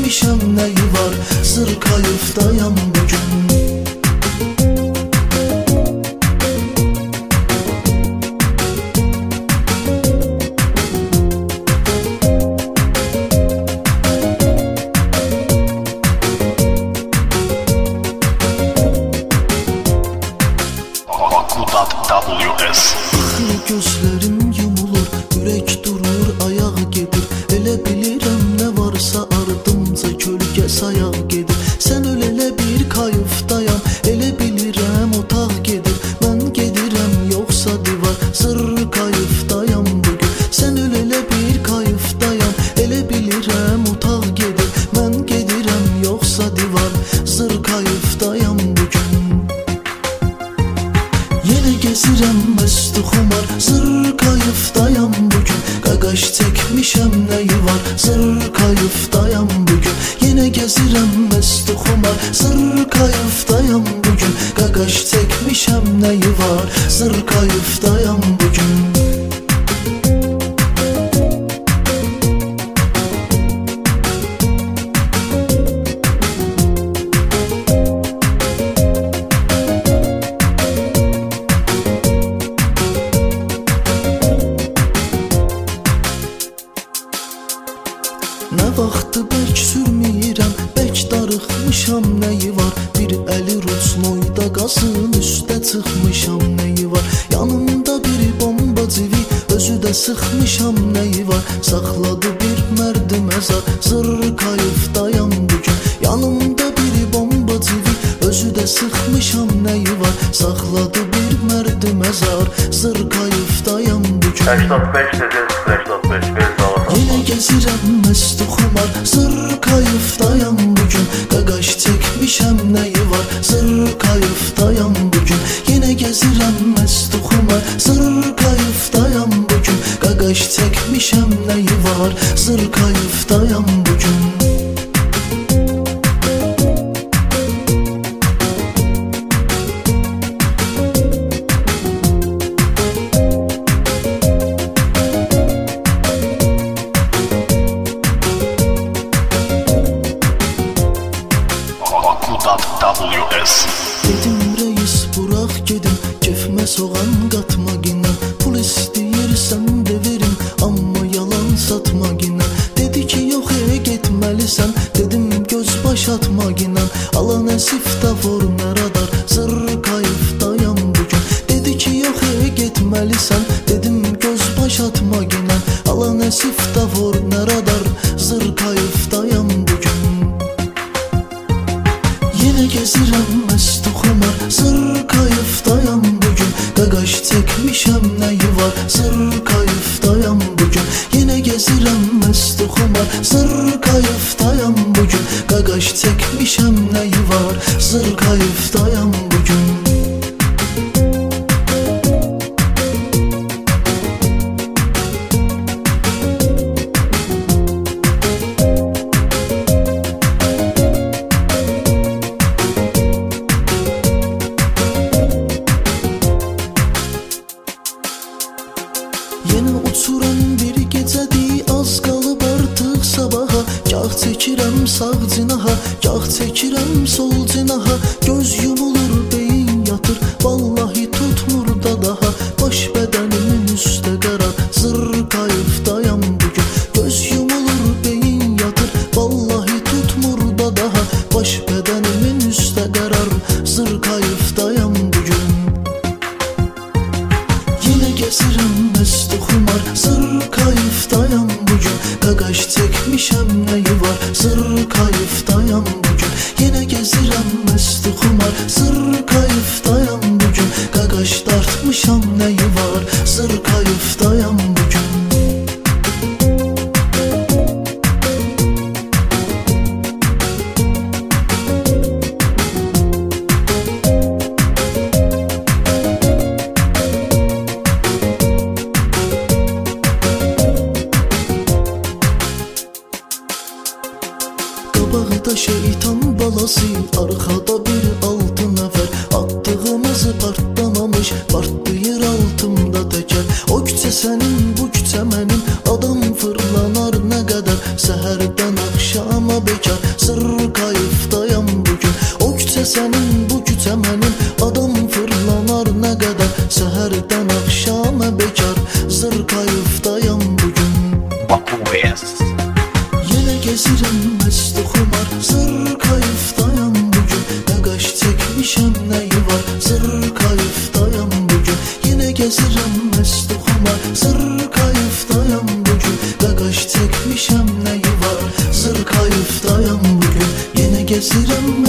çekmişəm nəyi var, Zırkayıfdayam bugün. Gözlerim yumulur, ürək durur, ayaq gedir. Elə bilirəm nə varsa ardımca kölgə sayaq gedir. Sən öl elə bir kayıfdayam, elə bilirəm otaq gedir. Mən gedirəm yoxsa divar, Zırkayıfdayam bugün. Sən öl elə bir kayıfdayam, elə bilirəm otaq gedir. Mən gedirəm yoxsa divar, Zırkayıfdayam bugün. Yenə gezirəm məstu xumar, Zırkayıfdayam bugün. Qaqaş çəkmişəm nəyi var, Zırkayıfdayam bugün. Yenə gezirəm məstu xumar, Zırkayıfdayam bugün. Qaqaş çəkmişəm nəyi var, Zırkayıfdayam bugün. Nə vaxtı bərk sürməyirəm, bərk darıxmışam nəyi var. Bir əli Rosnoyda qazın üstə çıxmışam nəyi var. Yanımda bir bomba civi, özü də sıxmışam nəyi var. Saxladı bir mərdi məzar, Zırkayıfdayam bugün. Yanımda bir bomba civi, özü də sıxmışam nəyi var. Saxladı bir mərdi məzar, Zırkayıfdayam bugün. 85 dediniz, 85 bir dağıt. Yenə gezirəm məstu xumar, Zırkayıfdayam bugün. Qaqaş çəkmişəm nəyi var, Zırkayıfdayam bugün. Yenə gezirəm məstu xumar, Zırkayıfdayam bugün. Qaqaş çəkmişəm nəyi var, Zırkayıfdayam bugün. Dedim reis bırak gedim, kefmə soğan qatma ginə. Pul istəyirsən də verim, amma yalan satma ginə. Dedi ki yox getməlisən, dedim göz baş atma ginə. Ala nəsif də vur nə radar, Zırkayıfdayam bugün. Dedi ki yox getməlisən, dedim göz baş atma ginə. Ala nəsif də vur nə radar, Zırkayıfdayam bugün. Yenə gezirəm məstu xumar, Zırkayıfdayam bugün. Qaqaş çəkmişəm nəyi var, Zırkayıfdayam bugün. Yenə gezirəm məstu xumar, Zırkayıfdayam bugün. Qaqaş çəkmişəm nəyi var, Zırkayıfdayam bugün. Yenə uçuram bir gecədir, az qalıb artıq sabaha. Gah çəkirəm sağ cinaha, gah çəkirəm sol cinaha. Göz yumulur, beyin yatır, vallahi tutmur da daha. Baş bədənimin üstə qərar, Zırkayıfdayam bugün. Göz yumulur, beyin yatır, vallahi tutmur da daha. Baş bədənimin üstə qərar, Zırkayıfdayam bugün. Yenə gezirəm məstu xumar, Zırkayıfdayam bugün. Qaqaş çəkmişəm nəyi var, Zırkayıfdayam bugün. Yenə gezirəm məstu xumar, Zırkayıfdayam bugün. Qaqaş dartmışam nəyi var, Zırkayıfdayam bugün. Qabaqda şeytan balası, arxada bir 6 nəfər. Attığımız partlamamış, partlayır altımda təkər. O küçə sənin, bu küçə mənim, adam fırlanar nə qədər. Səhərdən axşama bekar, gezirəm məst oxumar, zır kayıfdayam bugün. Qəqaş çəkmişəm nəyi var, zır kayıfdayam bugün. Yenə gezirəm məst oxumar, zır kayıfdayam bugün. Qəqaş çəkmişəm nəyi var, zır kayıfdayam bugün. Yenə gezirəm